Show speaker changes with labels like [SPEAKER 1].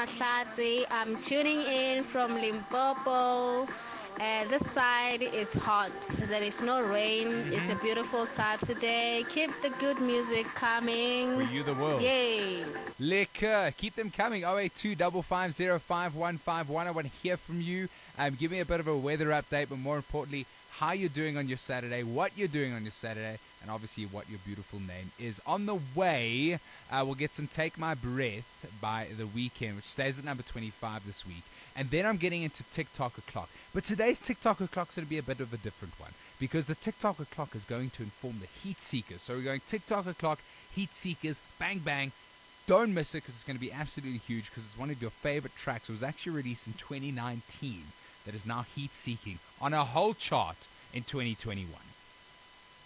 [SPEAKER 1] Mahlatsi. I'm tuning in from Limpopo. And this side is hot. There is no rain. It's a
[SPEAKER 2] Mm-hmm.
[SPEAKER 1] beautiful Saturday. Keep the good music
[SPEAKER 2] For
[SPEAKER 1] coming.
[SPEAKER 2] you, the world.
[SPEAKER 1] Yay!
[SPEAKER 2] Liquor. Keep them coming. 082 550 I want to hear from you. Give me a bit of a weather update, but more importantly, how you're doing on your Saturday, what you're doing on your Saturday, and obviously what your beautiful name is. On the way, we'll get some Take My Breath by The Weeknd, which stays at number 25 this week. And then I'm getting into TikTok o'clock. But today's TikTok o'clock is going to be a bit of a different one because the TikTok o'clock is going to inform the heat seekers. So we're going TikTok o'clock, heat seekers, bang bang. Don't miss it because it's going to be absolutely huge because it's one of your favorite tracks. It was actually released in 2019 that is now heat seeking on a whole chart in 2021.